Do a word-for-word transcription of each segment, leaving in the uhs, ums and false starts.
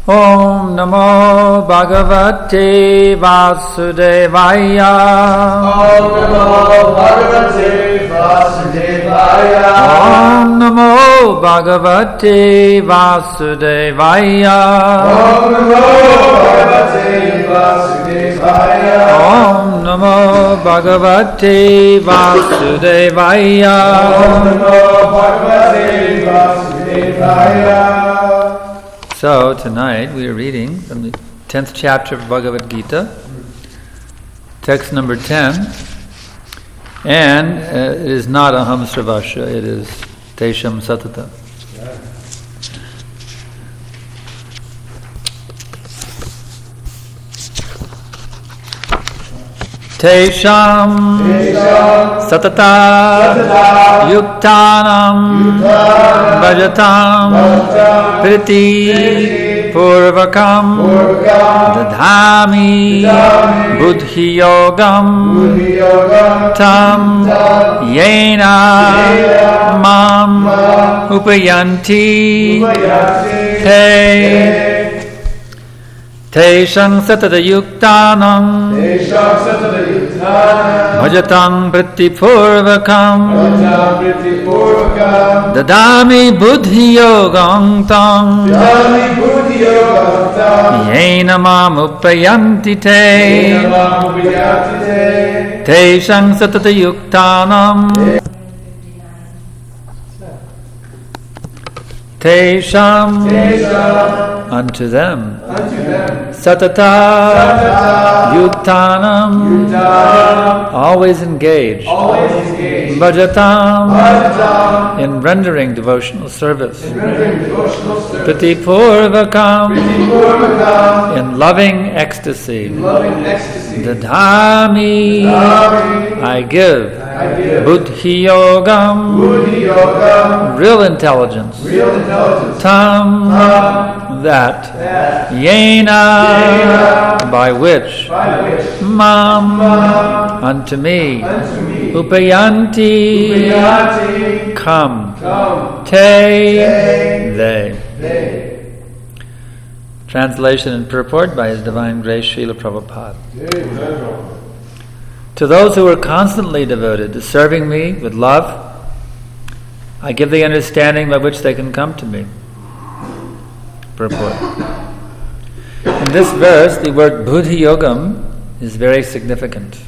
Om Namo Bhagavate Vasudevaya. Om Namo Bhagavate Vasudevaya. Om Namo Bhagavate Vasudevaya. Om Namo Bhagavate Vasudevaya. Om Namo Bhagavate Vasudevaya. Om Namo Bhagavate Vasudevaya. So tonight we are reading from the tenth chapter of Bhagavad Gita, text number ten, and uh, it is not Aham Sravasya, it is Tesham Satata. Tesham Satata Yuktanam Bhajatam Priti Purvakam Dadhami Buddhi Yogam Tam Yena Mam Upayanti Te Tesham Satata Yuktanam Bhajatam Priti Purvakam Dadami Buddhi Yogam Tam Yena Mam Upayanti Te Tesham Satata Yuktanam Tesham unto them Satata Yuktanam always engaged Bhajatam in rendering devotional service Priti Purvakam in loving ecstasy Dadhami I give Buddhi Yogam real intelligence Tam that Yena by which Mam unto me Upayanti come Te they. Translation and purport by His Divine Grace Srila Prabhupada. To those who are constantly devoted to serving me with love, I give the understanding by which they can come to me. Purport. In this verse, the word Buddhi Yogam is very significant.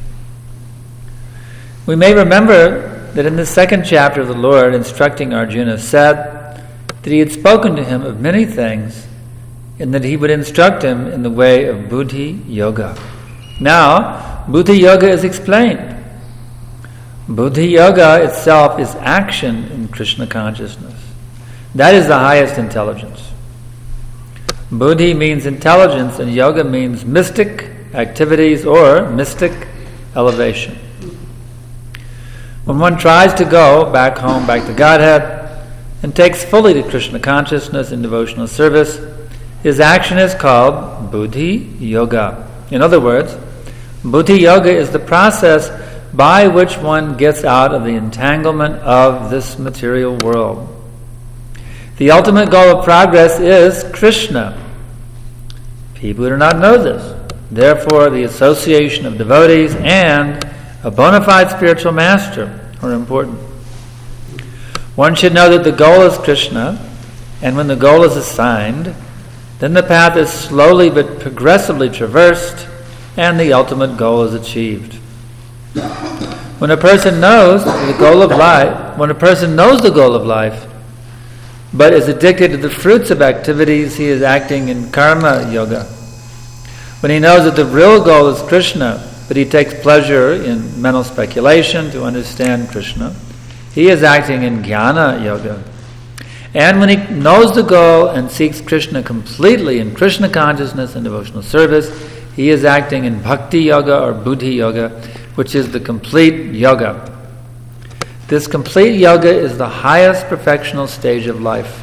We may remember that in the second chapter of the Lord, instructing Arjuna, said that he had spoken to him of many things and that he would instruct him in the way of Buddhi Yoga. Now, Buddhi Yoga is explained. Buddhi Yoga itself is action in Krishna consciousness. That is the highest intelligence. Buddhi means intelligence and yoga means mystic activities or mystic elevation. When one tries to go back home, back to Godhead, and takes fully to Krishna consciousness in devotional service, his action is called Buddhi Yoga. In other words, Buddhi Yoga is the process by which one gets out of the entanglement of this material world. The ultimate goal of progress is Krishna. People do not know this. Therefore, the association of devotees and a bona fide spiritual master are important. One should know that the goal is Krishna, and when the goal is assigned, then the path is slowly but progressively traversed, and the ultimate goal is achieved. When a person knows the goal of life, when a person knows the goal of life, but is addicted to the fruits of activities, he is acting in karma yoga. When he knows that the real goal is Krishna, but he takes pleasure in mental speculation to understand Krishna, he is acting in jnana yoga. And when he knows the goal and seeks Krishna completely in Krishna consciousness and devotional service, he is acting in bhakti yoga or buddhi yoga, which is the complete yoga. This complete yoga is the highest perfectional stage of life.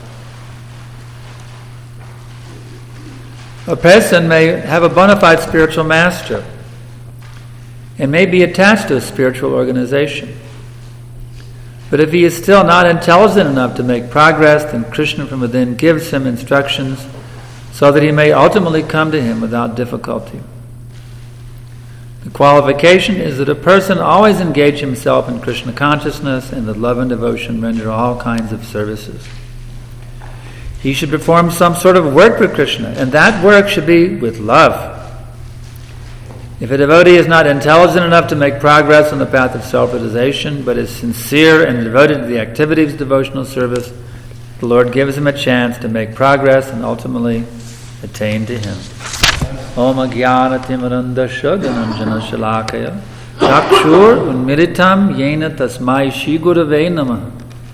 A person may have a bona fide spiritual master and may be attached to a spiritual organization. But if he is still not intelligent enough to make progress, then Krishna from within gives him instructions so that he may ultimately come to him without difficulty. The qualification is that a person always engage himself in Krishna consciousness and that love and devotion render all kinds of services. He should perform some sort of work for Krishna, and that work should be with love. If a devotee is not intelligent enough to make progress on the path of self-realization, but is sincere and devoted to the activities of devotional service, the Lord gives him a chance to make progress and ultimately attain to him. Om Jnana Timirandasya Dhananjana Shalakaya Chakshur Unmiritam Yena Tasmai Shri Gurave Namaha.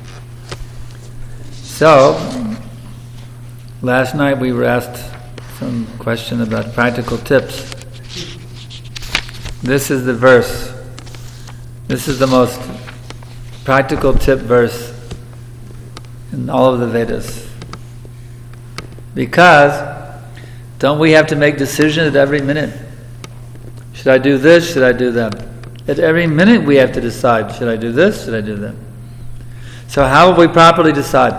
So, last night we were asked some question about practical tips. This is the verse. This is the most practical tip verse in all of the Vedas. Because don't we have to make decisions at every minute? Should I do this? Should I do that? At every minute we have to decide, should I do this? Should I do that? So how will we properly decide?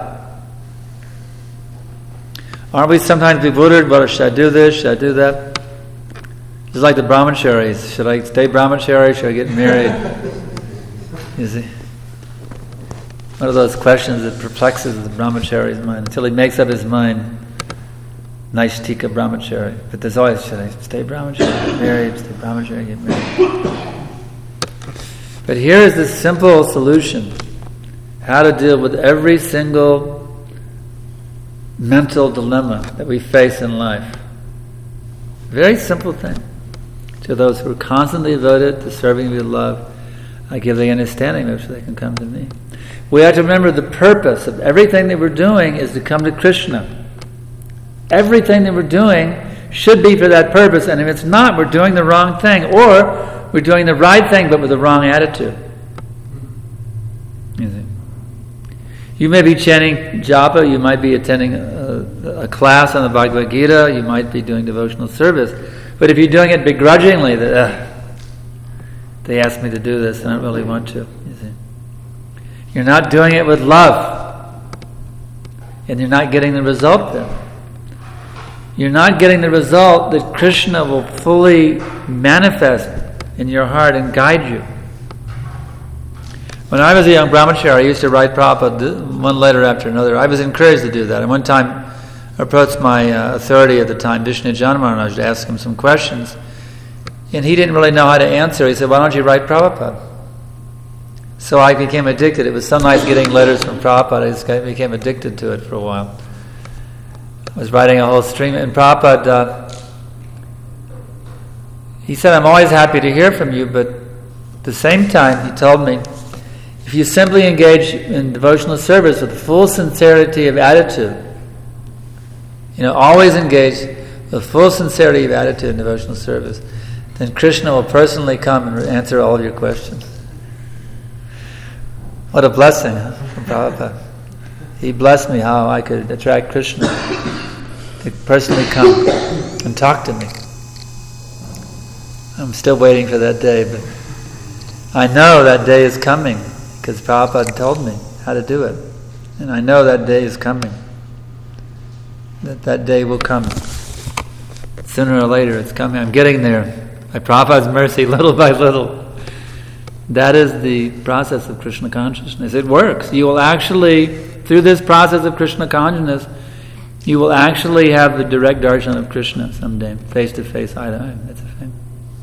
Aren't we sometimes bewildered? Well, should I do this? Should I do that? Just like the brahmacharis. Should I stay brahmachari? Should I get married? You see? One of those questions that perplexes the brahmachari's mind until he makes up his mind. Naishtika brahmachari. But there's always, should I stay brahmachari, get married, stay brahmachari, get married? But here is the simple solution. How to deal with every single mental dilemma that we face in life. Very simple thing. To those who are constantly devoted to serving with love, I give the understanding of so they can come to me. We have to remember the purpose of everything that we're doing is to come to Krishna. Everything that we're doing should be for that purpose, and if it's not, we're doing the wrong thing, or we're doing the right thing but with the wrong attitude. You see? You may be chanting japa, you might be attending a, a class on the Bhagavad Gita, you might be doing devotional service, but if you're doing it begrudgingly, that uh, they asked me to do this and I don't really want to, you see. You're not doing it with love, and you're not getting the result then. You're not getting the result that Krishna will fully manifest in your heart and guide you. When I was a young brahmachari, I used to write Prabhupada one letter after another. I was encouraged to do that. And one time I approached my uh, authority at the time, Vishnu Janamaharaj, to ask him some questions. And he didn't really know how to answer. He said, why don't you write Prabhupada? So I became addicted. It was so nice getting letters from Prabhupada. I just became addicted to it for a while. I was writing a whole stream. And Prabhupada, uh, he said, I'm always happy to hear from you, but at the same time, he told me, if you simply engage in devotional service with full sincerity of attitude, you know, always engage with full sincerity of attitude in devotional service, then Krishna will personally come and answer all of your questions. What a blessing, huh, from Prabhupada. He blessed me how I could attract Krishna to personally come and talk to me. I'm still waiting for that day, but I know that day is coming because Prabhupada told me how to do it. And I know that day is coming. That that day will come. Sooner or later it's coming. I'm getting there. By Prabhupada's mercy, little by little. That is the process of Krishna consciousness. It works. You will actually, through this process of Krishna consciousness, you will actually have the direct darshan of Krishna someday, face to face, eye to eye. That's a thing.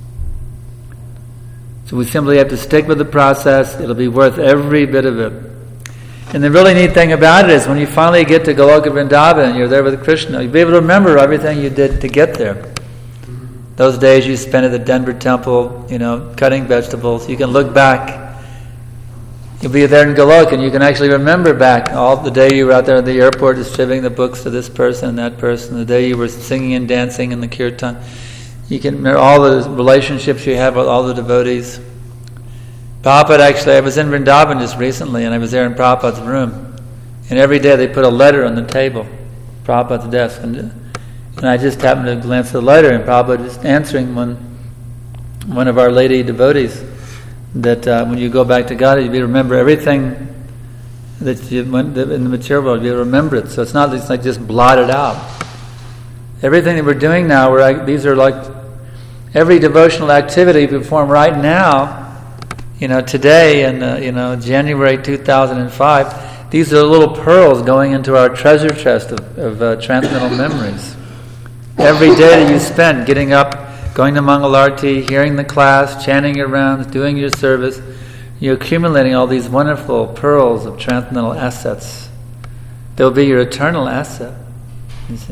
So we simply have to stick with the process. It'll be worth every bit of it. And the really neat thing about it is when you finally get to Goloka Vrindavan and you're there with Krishna, you'll be able to remember everything you did to get there. Those days you spent at the Denver temple, you know, cutting vegetables. You can look back. You'll be there in Goloka and you can actually remember back all the day you were out there at the airport distributing the books to this person and that person, the day you were singing and dancing in the kirtan. You can remember all the relationships you have with all the devotees. Prabhupada actually, I was in Vrindavan just recently and I was there in Prabhupada's room. And every day they put a letter on the table, Prabhupada's desk. And, and I just happened to glance at the letter and Prabhupada just answering one, one of Our Lady devotees that uh, when you go back to God, you remember everything that you went in the material world, you remember it. So it's not it's like just blotted out. Everything that we're doing now, we're like, these are like every devotional activity we perform right now, you know, today in, uh, you know, January two thousand five, these are little pearls going into our treasure chest of, of uh, transcendental memories. Every day that you spend getting up, going to Mangalarti, hearing the class, chanting your rounds, doing your service, you're accumulating all these wonderful pearls of transcendental assets. They'll be your eternal asset, you see.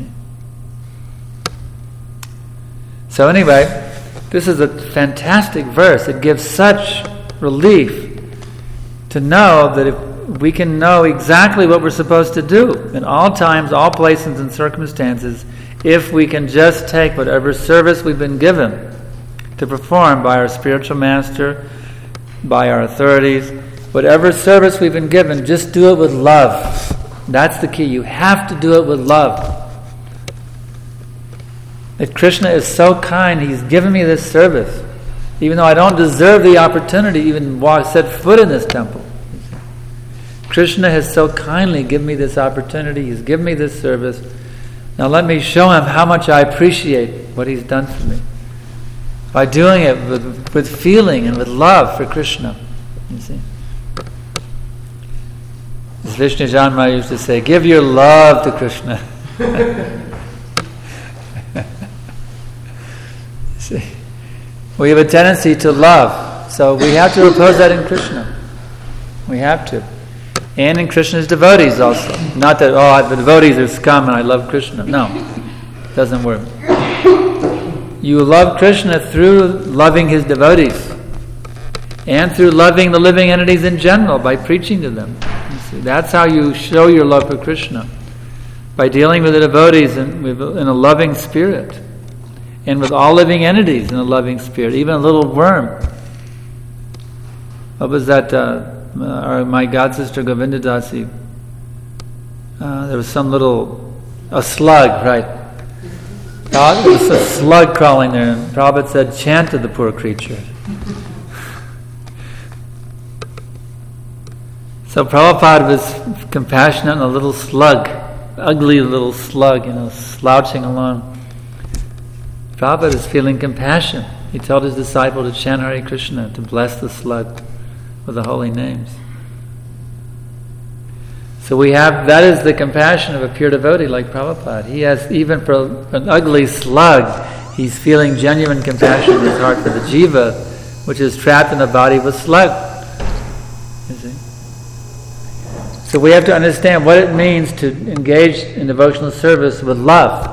So anyway, this is a fantastic verse. It gives such relief to know that if we can know exactly what we're supposed to do in all times, all places and circumstances, if we can just take whatever service we've been given to perform by our spiritual master, by our authorities, whatever service we've been given, just do it with love. That's the key. You have to do it with love. That Krishna is so kind, He's given me this service, even though I don't deserve the opportunity to even walk, set foot in this temple. Krishna has so kindly given me this opportunity, He's given me this service. Now let me show Him how much I appreciate what He's done for me. By doing it with, with feeling and with love for Krishna. You see? As Vishnu Janma used to say, give your love to Krishna. See? We have a tendency to love, so we have to repose that in Krishna. We have to. And in Krishna's devotees also. Not that, oh, the devotees are scum and I love Krishna. No, it doesn't work. You love Krishna through loving His devotees and through loving the living entities in general by preaching to them. You see, that's how you show your love for Krishna, by dealing with the devotees in, in a loving spirit, and with all living entities in a loving spirit, even a little worm. What was that? Uh, our, my god sister Govinda Dasi. Uh, there was some little, a slug, right? Uh, there was a slug crawling there, and Prabhupada said, chant to the poor creature. So Prabhupada was compassionate on a little slug, ugly little slug, you know, slouching along. Prabhupada is feeling compassion. He told his disciple to chant Hare Krishna, to bless the slug with the holy names. So we have, that is the compassion of a pure devotee like Prabhupada. He has, even for an ugly slug, he's feeling genuine compassion in his heart for the jiva, which is trapped in the body of a slug. You see? So we have to understand what it means to engage in devotional service with love.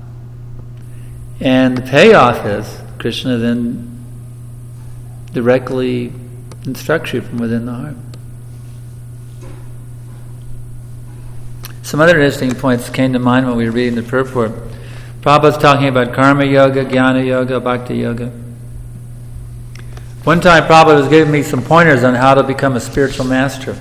And the payoff is, Krishna then directly instructs you from within the heart. Some other interesting points came to mind when we were reading the purport. Prabhupada's talking about karma yoga, jnana yoga, bhakti yoga. One time Prabhupada was giving me some pointers on how to become a spiritual master.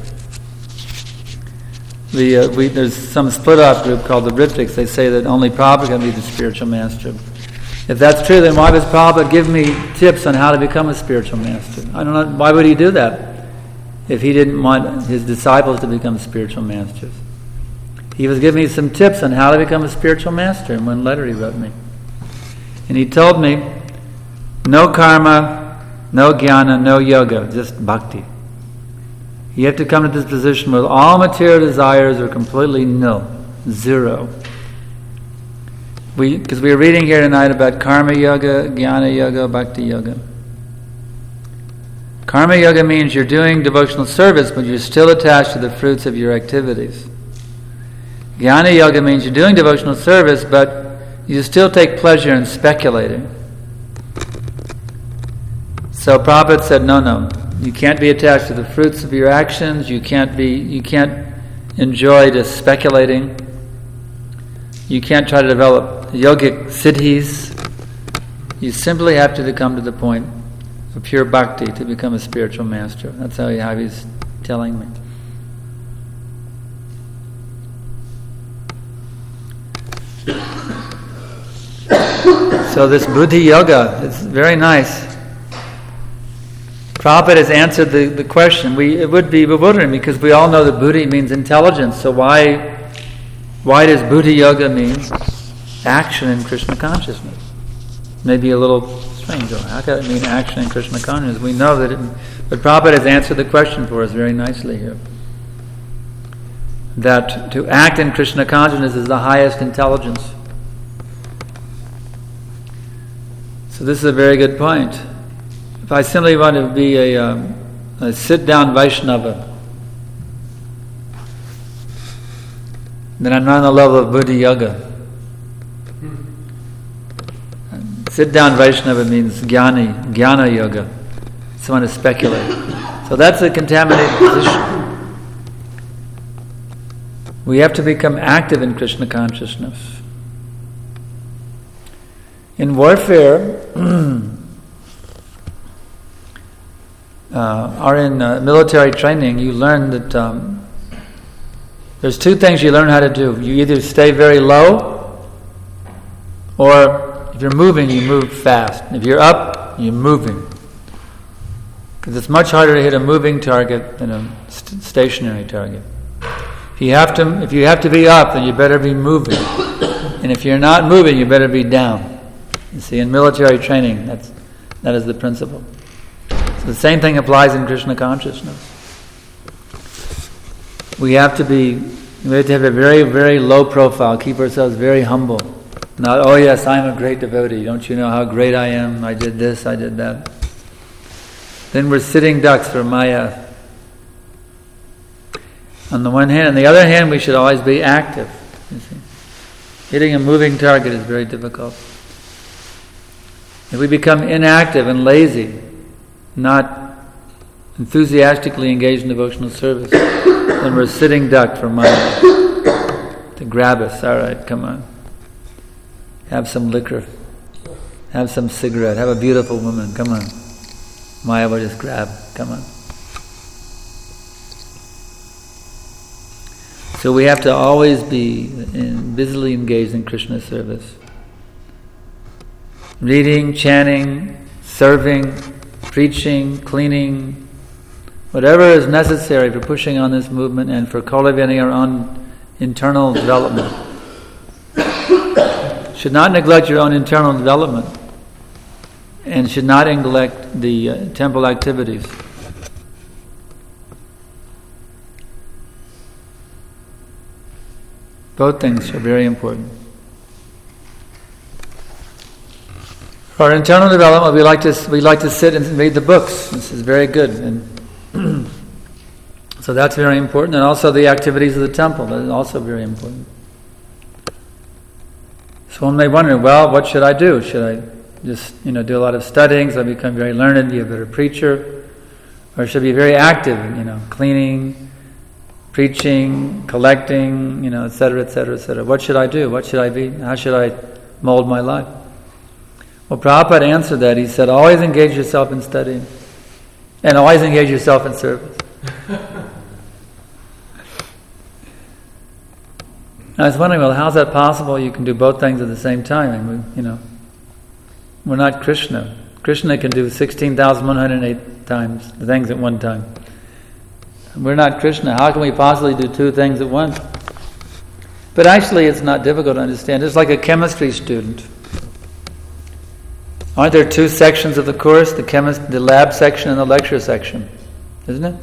The, uh, we, there's some split-off group called the Ritiks. They say that only Prabhupada can be the spiritual master. If that's true, then why does Prabhupada give me tips on how to become a spiritual master? I don't know, why would he do that if he didn't want his disciples to become spiritual masters? He was giving me some tips on how to become a spiritual master in one letter he wrote me. And he told me, no karma, no jnana, no yoga, just bhakti. You have to come to this position where all material desires are completely nil, zero. We, because we are reading here tonight about karma yoga, jnana yoga, bhakti yoga. Karma yoga means you're doing devotional service, but you're still attached to the fruits of your activities. Jnana yoga means you're doing devotional service, but you still take pleasure in speculating. So Prabhupada said, no, no, you can't be attached to the fruits of your actions. You can't be, you can't enjoy just speculating. You can't try to develop yogic siddhis. You simply have to come to the point of pure bhakti to become a spiritual master. That's how, he, how he's telling me. So this buddhi yoga is very nice. Prabhupada has answered the, the question. We, it would be bewildering because we all know that buddhi means intelligence. So why, why does buddhi yoga mean action in Krishna consciousness. Maybe a little strange. How can it mean action in Krishna consciousness? We know that it, but Prabhupada has answered the question for us very nicely here. That to act in Krishna consciousness is the highest intelligence. So this is a very good point. If I simply want to be a, um, a sit-down Vaishnava, then I'm not on the level of Buddhi Yoga. Sit-down Vaishnava means Jnani, Jnana Yoga. Someone to speculate. So that's a contaminated position. We have to become active in Krishna consciousness. In warfare, uh, or in uh, military training, you learn that um, there's two things you learn how to do. You either stay very low, or if you're moving, you move fast. If you're up, you're moving. Because it's much harder to hit a moving target than a st- stationary target. If you have to, if you have to be up, then you better be moving. And if you're not moving, you better be down. You see, in military training, that's that is the principle. So the same thing applies in Krishna consciousness. We have to be, we have to have a very, very low profile, keep ourselves very humble. Not, oh yes, I'm a great devotee. Don't you know how great I am? I did this, I did that. Then we're sitting ducks for Maya. On the one hand, on the other hand, we should always be active. You see, hitting a moving target is very difficult. If we become inactive and lazy, not enthusiastically engaged in devotional service, then we're sitting duck for Maya to grab us. All right, come on. Have some liquor. Have some cigarette. Have a beautiful woman. Come on. Maya will just grab. Come on. So we have to always be in, busily engaged in Krishna service. Reading, chanting, serving, preaching, cleaning, whatever is necessary for pushing on this movement and for cultivating our own internal development. Should not neglect your own internal development and should not neglect the uh, temple activities. Both things are very important. For our internal development, we like to we like to sit and read the books. This is very good, and so that's very important. And also the activities of the temple, that is also very important. So one may wonder, well, what should I do? Should I just you know do a lot of studying, so I become very learned, be a better preacher, or should I be very active, you know, cleaning, preaching, collecting, you know, et cetera, et cetera, et cetera. What should I do? What should I be? How should I mold my life? Well, Prabhupada answered that. He said, always engage yourself in studying. And always engage yourself in service. I was wondering, well, how's that possible? You can do both things at the same time. And we, you know, we're not Krishna. Krishna can do sixteen thousand one hundred eight times the things at one time. We're not Krishna. How can we possibly do two things at once? But actually, it's not difficult to understand. It's like a chemistry student. Aren't there two sections of the course, the chemist, the lab section and the lecture section? Isn't it?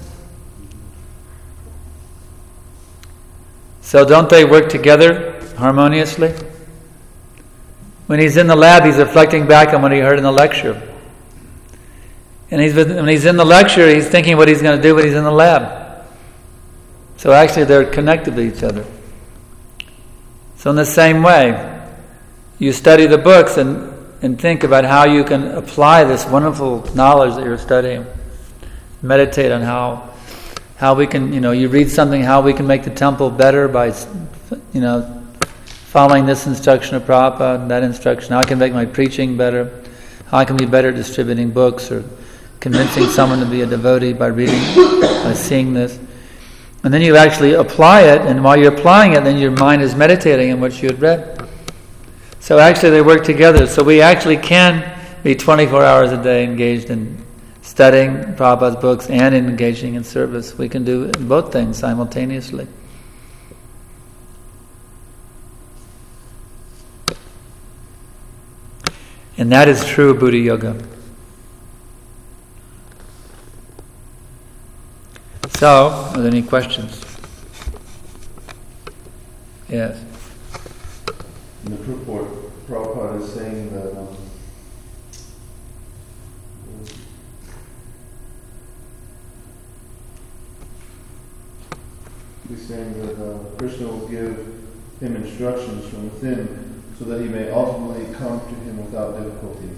So don't they work together harmoniously? When he's in the lab, he's reflecting back on what he heard in the lecture. And he's, when he's in the lecture, he's thinking what he's going to do when he's in the lab. So actually they're connected to each other. So in the same way, you study the books and and think about how you can apply this wonderful knowledge that you're studying. Meditate on how how we can, you know, you read something, how we can make the temple better by, you know, following this instruction of Prabhupada, that instruction, how I can make my preaching better, how I can be better distributing books or convincing someone to be a devotee by reading, by seeing this. And then you actually apply it, and while you're applying it, then your mind is meditating on what you had read. So actually they work together. So we actually can be twenty-four hours a day engaged in studying Prabhupada's books and in engaging in service. We can do both things simultaneously. And that is true Buddha Yoga. So, are there any questions? Yes. In the purport, Prabhupada is saying that um, he's saying that uh, Krishna will give him instructions from within so that he may ultimately come to him without difficulty.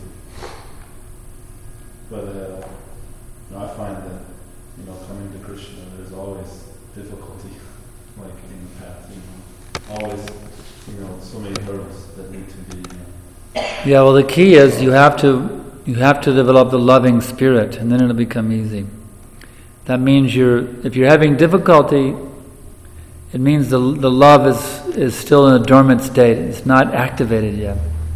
But uh, I find that, you know, coming to Krishna, there's always difficulty, like in the path, you know, always, you know, so many hurdles that need to be. You know. Yeah, well, the key is you have to you have to develop the loving spirit, and then it'll become easy. That means you're if you're having difficulty, it means the the love is is still in a dormant state. It's not activated yet.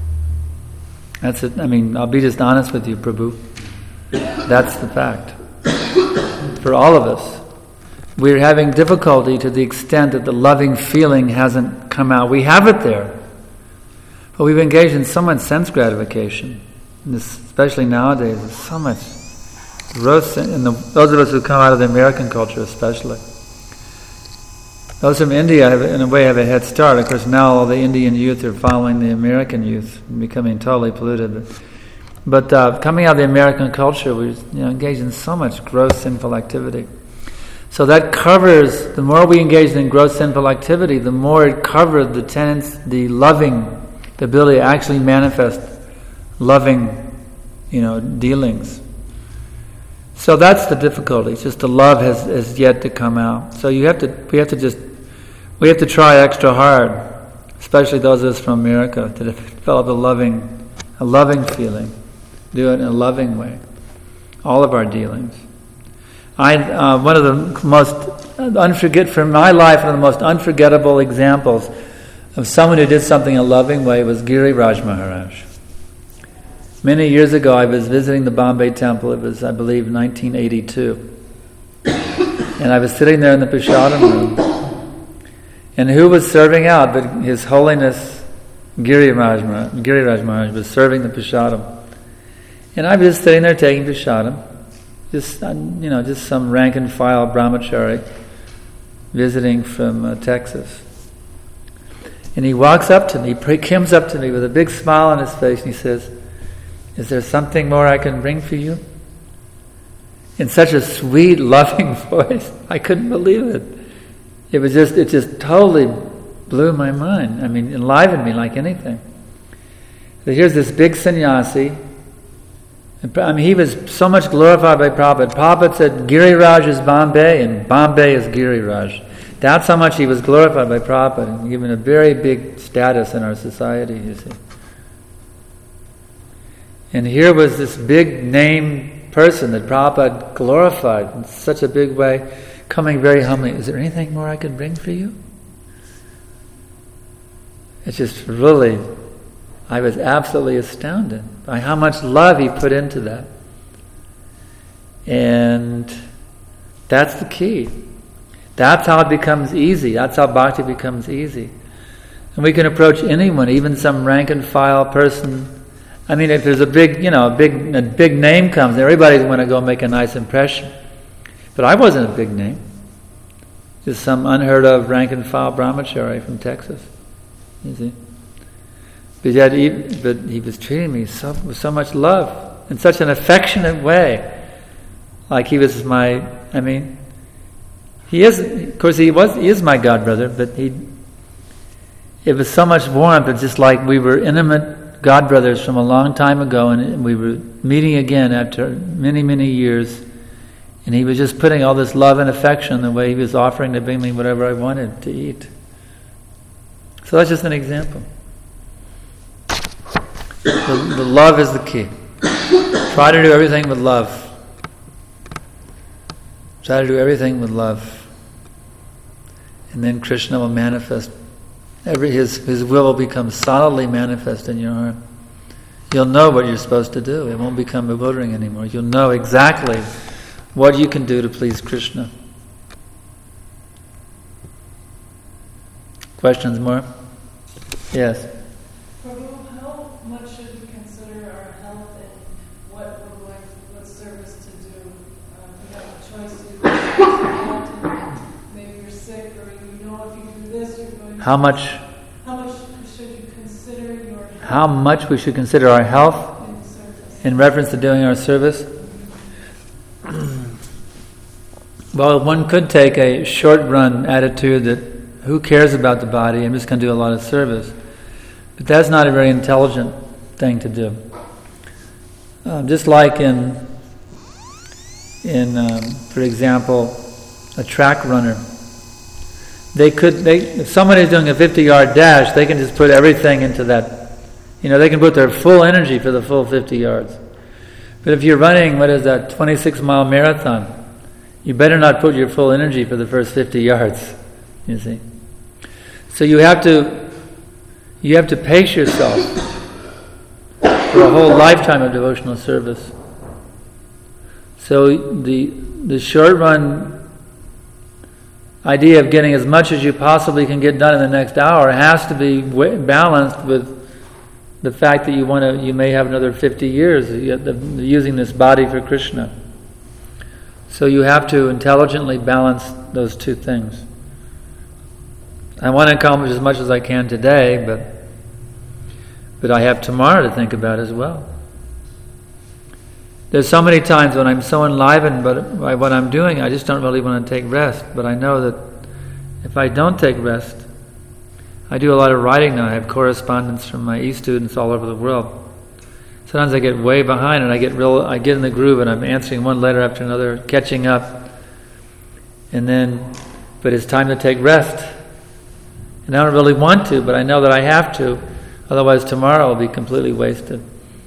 That's it. I mean, I'll be just honest with you, Prabhu. That's the fact. For all of us, we're having difficulty to the extent that the loving feeling hasn't come out. We have it there, but we've engaged in so much sense gratification, and this, especially nowadays. There's so much gross, and those of us who come out of the American culture, especially. Those from India, have, in a way, have a head start. Of course, now all the Indian youth are following the American youth, and becoming totally polluted. But, but uh, coming out of the American culture, we're you know, engaged in so much gross sinful activity. So that covers, the more we engage in gross sinful activity, the more it covered the tendency, the loving, the ability to actually manifest loving, you know, dealings. So that's the difficulty. It's just the love has, has yet to come out. So you have to, we have to just, we have to try extra hard, especially those of us from America, to develop a loving, a loving feeling. Do it in a loving way. All of our dealings. I uh, one of the most unforget from my life, one of the most unforgettable examples of someone who did something in a loving way was Giriraj Maharaj. Many years ago, I was visiting the Bombay Temple. It was, I believe, nineteen eighty-two, and I was sitting there in the Prasadam room, and who was serving out? But His Holiness Giriraj Maharaj, Giriraj Maharaj was serving the Prasadam, and I was just sitting there taking Prasadam. Just, you know, just some rank and file brahmachari visiting from uh, Texas. And he walks up to me, he comes up to me with a big smile on his face, and he says, "Is there something more I can bring for you?" In such a sweet, loving voice. I couldn't believe it. It was just, it just totally blew my mind. I mean, enlivened me like anything. So here's this big sannyasi. I mean, he was so much glorified by Prabhupada. Prabhupada said, Giriraj is Bombay, and Bombay is Giriraj. That's how much he was glorified by Prabhupada, and given a very big status in our society, you see. And here was this big name person that Prabhupada glorified in such a big way, coming very humbly. "Is there anything more I could bring for you?" It's just really... I was absolutely astounded by how much love he put into that. And that's the key. That's how it becomes easy. That's how bhakti becomes easy. And we can approach anyone, even some rank and file person. I mean, if there's a big, you know, a big, a big name comes, everybody's going to go make a nice impression. But I wasn't a big name. Just some unheard of rank and file brahmachari from Texas. You see? But yet, he, but he was treating me so, with so much love, in such an affectionate way, like he was my. I mean, he is. Of course, he was. He is my godbrother, but he. It was so much warmth. It's just like we were intimate godbrothers from a long time ago, and we were meeting again after many, many years. And he was just putting all this love and affection the way he was offering to bring me whatever I wanted to eat. So that's just an example. The, the love is the key. Try to do everything with love. Try to do everything with love. And then Krishna will manifest. Every his, his will will become solidly manifest in your heart. You'll know what you're supposed to do. It won't become bewildering anymore. You'll know exactly what you can do to please Krishna. Questions more? Yes. Prabhu, how much should we consider How much? How much should you consider your health How much we should consider our health in service? in reference to doing our service? Well, one could take a short-run attitude that who cares about the body? I'm just going to do a lot of service. But that's not a very intelligent thing to do. Uh, just like in, in um, for example, a track runner. They could, they, if somebody's doing a fifty-yard dash, they can just put everything into that. You know, they can put their full energy for the full fifty yards. But if you're running, what is that, twenty-six mile marathon, you better not put your full energy for the first fifty yards, you see. So you have to, you have to pace yourself for a whole lifetime of devotional service. So the the short run idea of getting as much as you possibly can get done in the next hour has to be w- balanced with the fact that you want to, you may have another fifty years using this body for Krishna. So you have to intelligently balance those two things. I want to accomplish as much as I can today, but but I have tomorrow to think about as well. There's so many times when I'm so enlivened by what I'm doing, I just don't really want to take rest. But I know that if I don't take rest, I do a lot of writing now. I have correspondence from my e-students all over the world. Sometimes I get way behind and I get real. I get in the groove and I'm answering one letter after another, catching up. And then, but it's time to take rest. And I don't really want to, but I know that I have to. Otherwise tomorrow will be completely wasted.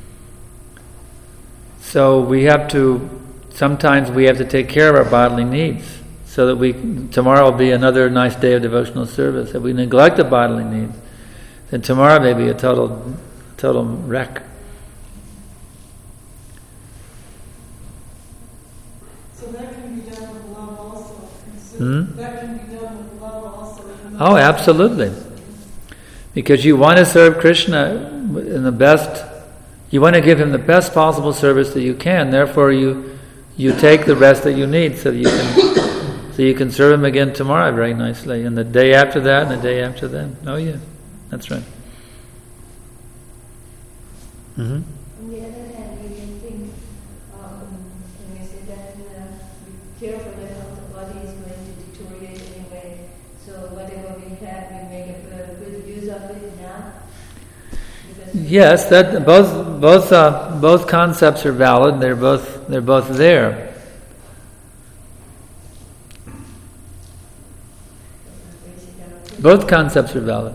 So we have to, sometimes we have to take care of our bodily needs so that we, tomorrow will be another nice day of devotional service. If we neglect the bodily needs, then tomorrow may be a total, total wreck. So that can be done with love also. Hmm? That can be done with love also. Oh, absolutely. Because you want to serve Krishna in the best, you want to give him the best possible service that you can. Therefore, you you take the rest that you need so that you can so you can serve him again tomorrow very nicely, and the day after that, and the day after that. Oh yeah, that's right. Mm-hmm. On the other hand, we can think, um, when we say that uh, be careful that how the body is going to deteriorate anyway. So whatever we have, we make a good use of it now. Yes, that both both uh, both concepts are valid. They're both they're both there. Both concepts are valid.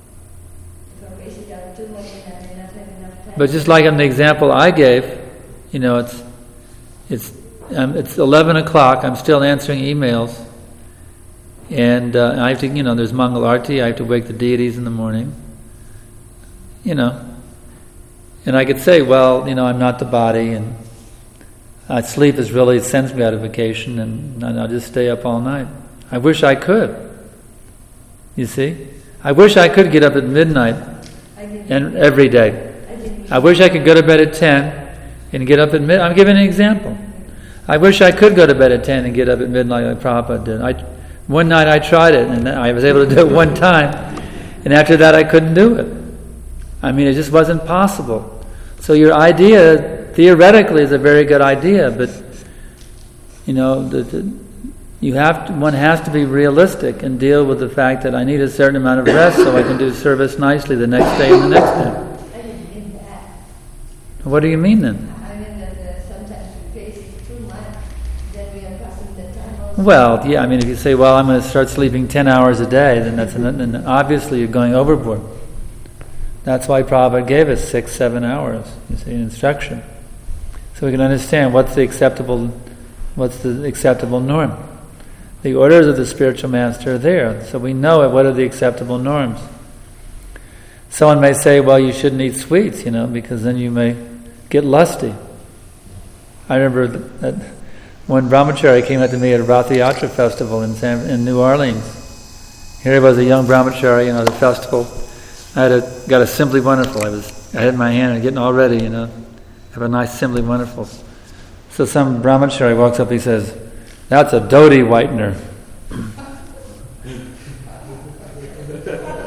But just like in the example I gave, you know, it's it's um, it's eleven o'clock. I'm still answering emails, and uh, I have to, you know, there's Mangal Arati. I have to wake the deities in the morning. You know, and I could say, well, you know, I'm not the body, and uh, sleep is really sends me out of vacation, and, and I'll just stay up all night. I wish I could. You see, I wish I could get up at midnight, and every day. I wish I could go to bed at ten and get up at midnight. I'm giving an example. I wish I could go to bed at ten and get up at midnight like Prabhupada did. I, one night I tried it, and I was able to do it one time, and after that I couldn't do it. I mean, it just wasn't possible. So your idea, theoretically, is a very good idea, but you know, the, the, you have to, one has to be realistic and deal with the fact that I need a certain amount of rest so I can do service nicely the next day and the next day. I didn't mean that. What do you mean then? I mean that uh, sometimes we face it too much, then we are passing the time also. Well, yeah, I mean, if you say, well, I'm going to start sleeping ten hours a day, then that's an, then obviously you're going overboard. That's why Prabhupada gave us six, seven hours, you see, instruction. So we can understand what's the acceptable, what's the acceptable norm. The orders of the spiritual master are there, so we know what are the acceptable norms. Someone may say, well, you shouldn't eat sweets, you know, because then you may get lusty. I remember that when Brahmachari came up to me at a Rath Yatra festival in San, in New Orleans. Here was a young Brahmachari, you know, the festival. I had a, got a Simply Wonderful. I was, I had my hand and getting all ready, you know, have a nice Simply Wonderful. So some Brahmachari walks up, he says, "That's a dhoti whitener."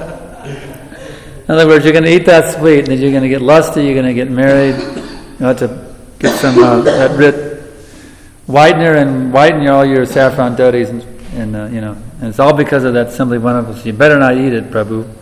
In other words, you're going to eat that sweet, and then you're going to get lusty, you're going to get married, you have to get some uh, that rit whitener and whiten all your saffron dhotis, and, and uh, you know, and it's all because of that simply wonderful. So you better not eat it, Prabhu.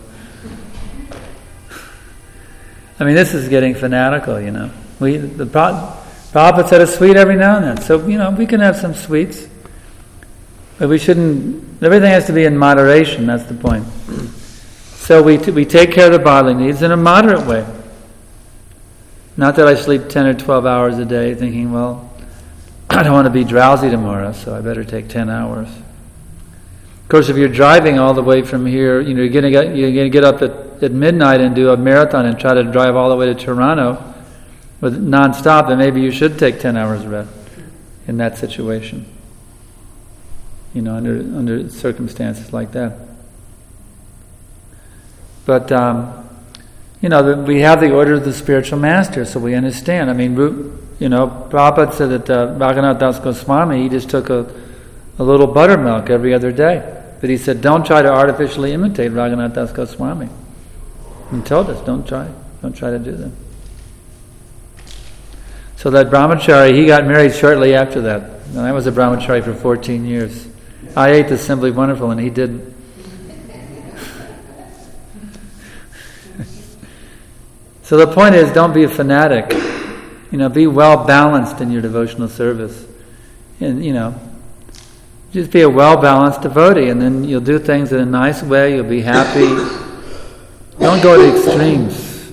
I mean, this is getting fanatical, you know. We the Prabhupada said a sweet every now and then, so you know we can have some sweets, but we shouldn't. Everything has to be in moderation. That's the point. So we t- we take care of the bodily needs in a moderate way. Not that I sleep ten or twelve hours a day, thinking, well, I don't want to be drowsy tomorrow, so I better take ten hours. Of course, if you're driving all the way from here, you know you're going to get you're going to get up at, at midnight and do a marathon and try to drive all the way to Toronto with non-stop, then maybe you should take ten hours rest in that situation. You know, under under circumstances like that. But um, you know, the, we have the order of the spiritual master, so we understand. I mean, you know, Prabhupada said that uh, Raghunath Das Goswami, he just took a, a little buttermilk every other day. But he said, don't try to artificially imitate Raghunath Das Goswami. He told us, don't try, don't try to do that. So that brahmachari, he got married shortly after that. And I was a brahmachari for fourteen years. I ate the Simply Wonderful, and he didn't. So the point is, don't be a fanatic. You know, be well balanced in your devotional service, and you know, just be a well balanced devotee, and then you'll do things in a nice way. You'll be happy. Don't go to extremes.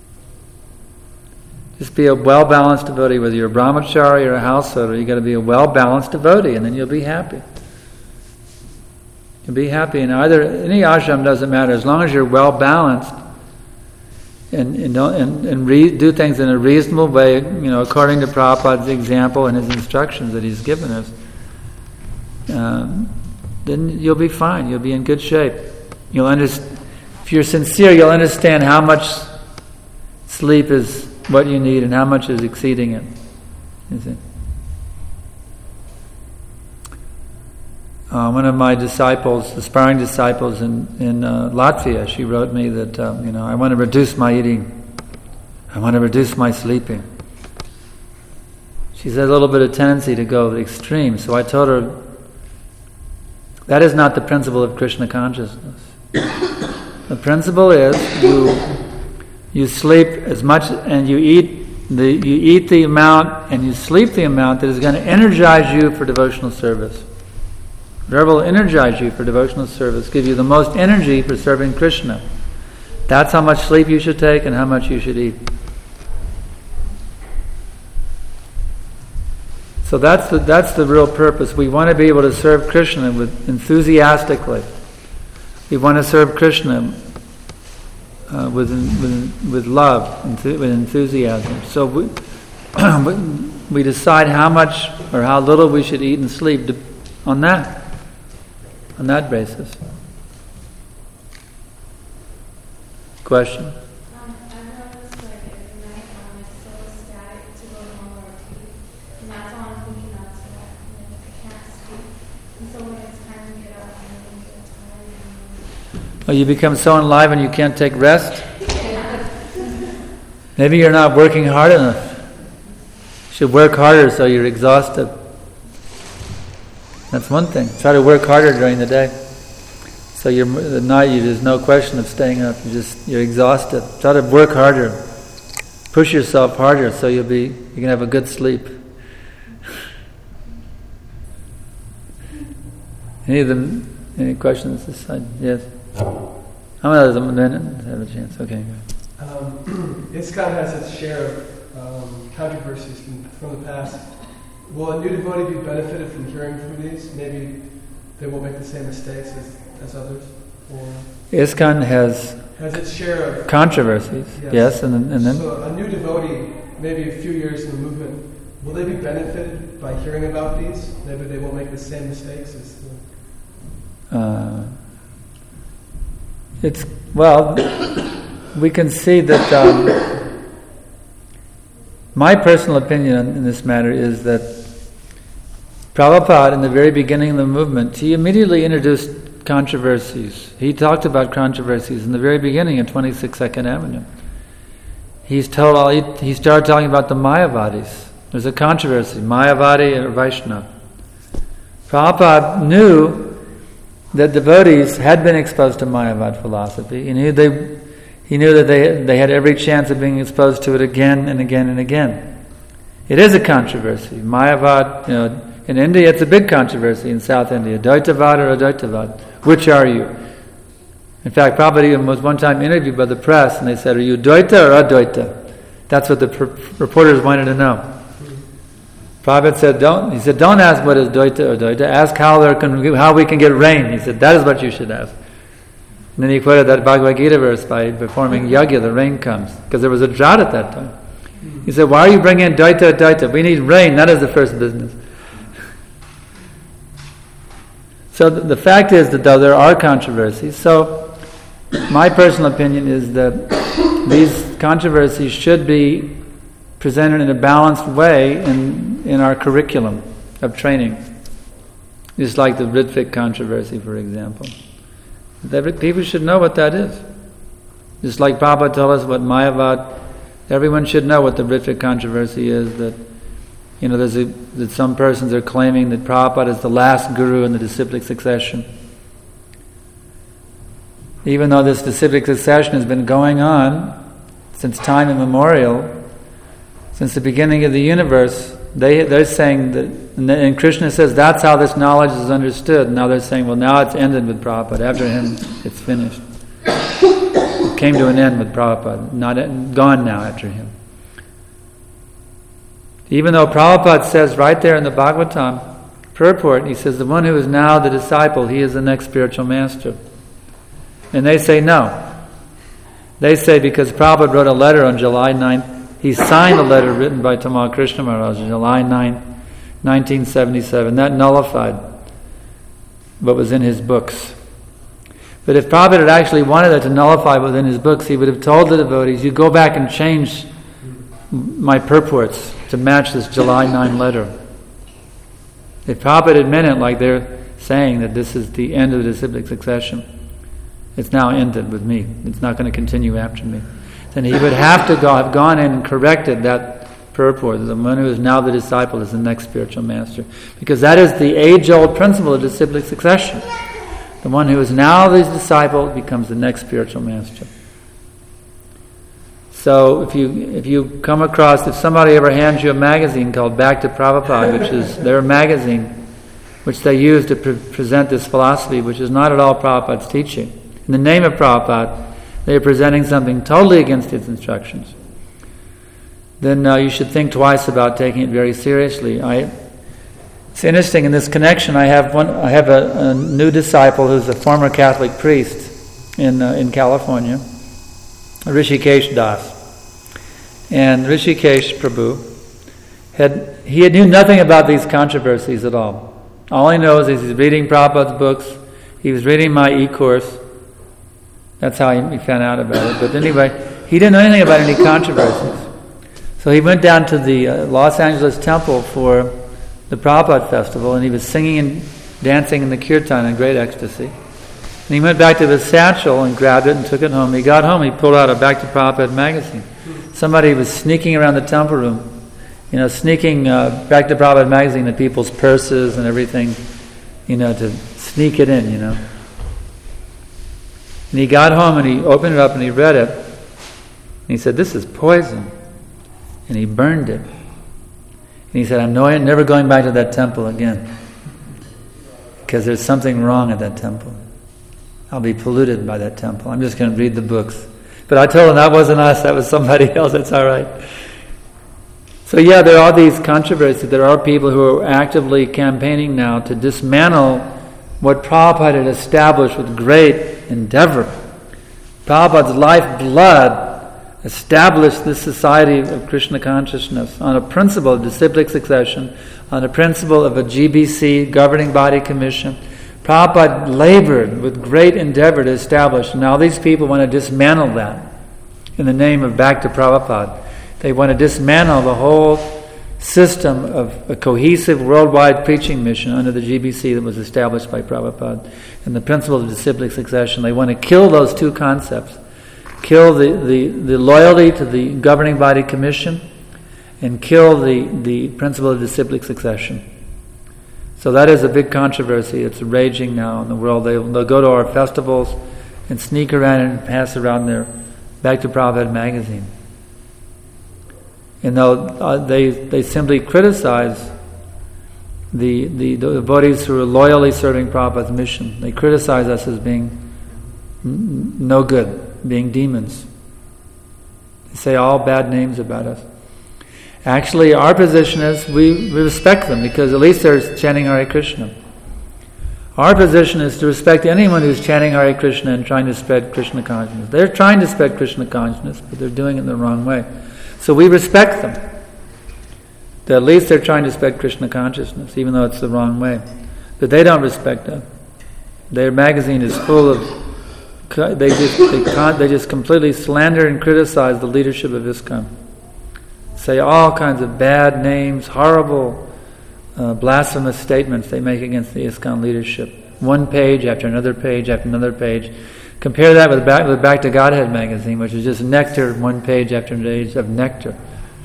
Just be a well balanced devotee, whether you're a brahmachari or a householder. You got to be a well balanced devotee, and then you'll be happy. You'll be happy, and either any ashram doesn't matter as long as you're well balanced. And and and, and re- do things in a reasonable way, you know, according to Prabhupada's example and his instructions that he's given us. Um, then you'll be fine. You'll be in good shape. You'll understand. If you're sincere, you'll understand how much sleep is what you need and how much is exceeding it. You see? Uh, one of my disciples, aspiring disciples in in uh, Latvia, she wrote me that um, you know I want to reduce my eating, I want to reduce my sleeping. She's had a little bit of tendency to go to the extreme, so I told her that is not the principle of Krishna consciousness. The principle is you you sleep as much and you eat the you eat the amount and you sleep the amount that is going to energize you for devotional service. Whatever will energize you for devotional service, give you the most energy for serving Krishna. That's how much sleep you should take and how much you should eat. So that's the that's the real purpose. We want to be able to serve Krishna with enthusiastically. We want to serve Krishna uh, with, with with love, with enthusiasm. So we we decide how much or how little we should eat and sleep on that. On that basis. Question? Um, I've noticed like every night um, it's so ecstatic to go to normal routine, and that's all I'm thinking of, so that like, I can't sleep. And so when it's time to get up, I'm really get tired. And Oh, you become so enlivened you can't take rest? Maybe you're not working hard enough. You should work harder so you're exhausted. That's one thing. Try to work harder during the day. So you're, at night you, there's no question of staying up. You just you're exhausted. Try to work harder. Push yourself harder so you'll be you can have a good sleep. Any of them? Any questions this side? Yes. How many of them? Minute? Have a chance. Okay. Go ahead. Um, ISKCON has its share of um, controversies from, from the past. Will a new devotee be benefited from hearing from these? Maybe they won't make the same mistakes as, as others? Or ISKCON has has its share of controversies. Yes, yes. and then, and then so a new devotee, maybe a few years in the movement, will they be benefited by hearing about these? Maybe they won't make the same mistakes as the... uh, it's well, we can see that. Um, my personal opinion in this matter is that Prabhupada, in the very beginning of the movement, he immediately introduced controversies. He talked about controversies in the very beginning of twenty-six Second Avenue. He's told all, he, he started talking about the Mayavadis. There's a controversy, Mayavadi or Vaishnava. Prabhupada knew that devotees had been exposed to Mayavad philosophy. He knew they, he knew that they they had every chance of being exposed to it again and again and again. It is a controversy. Mayavad, you know, in India, it's a big controversy in South India. Dvaitavad or Advaitavad? Which are you? In fact, Prabhupada was one time interviewed by the press, and they said, "Are you Dvaita or Advaita?" That's what the pr- reporters wanted to know. Prabhupada said, "Don't." He said, "Don't ask what is Dvaita or Advaita. Ask how there can, how we can get rain." He said, "That is what you should ask." And then he quoted that Bhagavad Gita verse by performing yajna, the rain comes, because there was a drought at that time. He said, "Why are you bringing in Dvaita, Advaita? We need rain. That is the first business." So the fact is that though there are controversies, so my personal opinion is that these controversies should be presented in a balanced way in, in our curriculum of training. Just like the Ritvik controversy, for example. Every, people should know what that is. Just like Prabhupada told us what Mayavad, everyone should know what the Ritvik controversy is, that You know, there's a, that some persons are claiming that Prabhupada is the last guru in the disciplic succession. Even though this disciplic succession has been going on since time immemorial, since the beginning of the universe, they, they're saying that, and, and Krishna says that's how this knowledge is understood. Now they're saying, well, now it's ended with Prabhupada. After him, it's finished. It came to an end with Prabhupada, not gone now after him. Even though Prabhupada says right there in the Bhagavatam purport, he says, the one who is now the disciple, he is the next spiritual master. And they say no. They say because Prabhupada wrote a letter on July ninth, he signed a letter written by Tamal Krishna Maharaj on July ninth, nineteen seventy-seven. That nullified what was in his books. But if Prabhupada had actually wanted it to nullify what was in his books, he would have told the devotees, you go back and change my purports to match this July ninth letter. If Prabhupada had meant it like they're saying that this is the end of the disciplic succession, it's now ended with me, it's not going to continue after me, then he would have to go, have gone in and corrected that purport. The one who is now the disciple is the next spiritual master. Because that is the age-old principle of disciplic succession. The one who is now the disciple becomes the next spiritual master. So if you if you come across, if somebody ever hands you a magazine called Back to Prabhupada, which is their magazine, which they use to pre- present this philosophy, which is not at all Prabhupada's teaching. In the name of Prabhupada, they are presenting something totally against its instructions. Then uh, you should think twice about taking it very seriously. I, it's interesting in this connection. I have one. I have a, a new disciple who's a former Catholic priest in uh, in California. Rishikesh Das. And Rishikesh Prabhu had he had knew nothing about these controversies at all. All he knows is he's reading Prabhupada's books. He was reading my e-course. That's how he, he found out about it. But anyway, he didn't know anything about any controversies. So he went down to the uh, Los Angeles temple for the Prabhupada festival, and he was singing and dancing in the kirtan in great ecstasy. And he went back to his satchel and grabbed it and took it home. He got home, he pulled out a Back to Prabhupada magazine. Somebody was sneaking around the temple room, you know, sneaking uh, Back to Prabhupada magazine in people's purses and everything, you know, to sneak it in, you know. And he got home and he opened it up and he read it. And he said, this is poison. And he burned it. And he said, I'm no, never going back to that temple again. Because there's something wrong at that temple. I'll be polluted by that temple. I'm just going to read the books. But I told him that wasn't us, that was somebody else. That's all right. So yeah, there are these controversies. There are people who are actively campaigning now to dismantle what Prabhupada had established with great endeavor. Prabhupada's lifeblood established this society of Krishna consciousness on a principle of disciplic succession, on a principle of a G B C, governing body commission. Prabhupada labored with great endeavor to establish. Now these people want to dismantle that in the name of Back to Prabhupada. They want to dismantle the whole system of a cohesive worldwide preaching mission under the G B C that was established by Prabhupada and the principle of disciplic succession. They want to kill those two concepts. Kill the, the, the loyalty to the governing body commission and kill the, the principle of disciplic succession. So that is a big controversy. It's raging now in the world. They'll, they'll go to our festivals and sneak around and pass around their Back to Prabhupada magazine. And they'll, uh, they they simply criticize the, the, the devotees who are loyally serving Prabhupada's mission. They criticize us as being n- no good, being demons. They say all bad names about us. Actually, our position is we, we respect them because at least they're chanting Hare Krishna. Our position is to respect anyone who's chanting Hare Krishna and trying to spread Krishna consciousness. They're trying to spread Krishna consciousness, but they're doing it in the wrong way. So we respect them. That at least they're trying to spread Krishna consciousness, even though it's the wrong way. But they don't respect us. Their magazine is full of... They just, they, con, they just completely slander and criticize the leadership of ISKCON. Say all kinds of bad names, horrible, uh, blasphemous statements they make against the ISKCON leadership. One page after another page after another page. Compare that with Back, with Back to Godhead magazine, which is just nectar, one page after page of nectar.